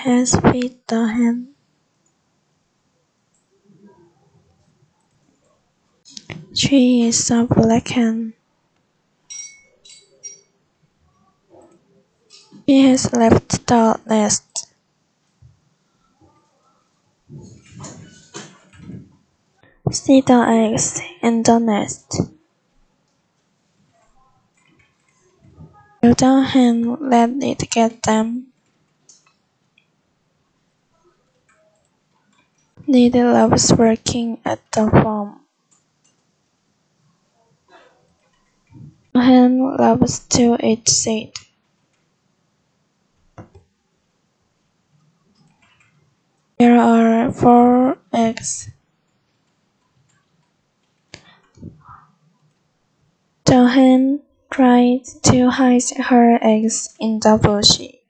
has fed the hen. She is a black hen. She has left the nest. See the eggs in the nest. Will the hen let it get them? Lily loves working at the farm. The hen loves to eat seed. There are 4 eggs. The hen tried to hide her eggs in the bush.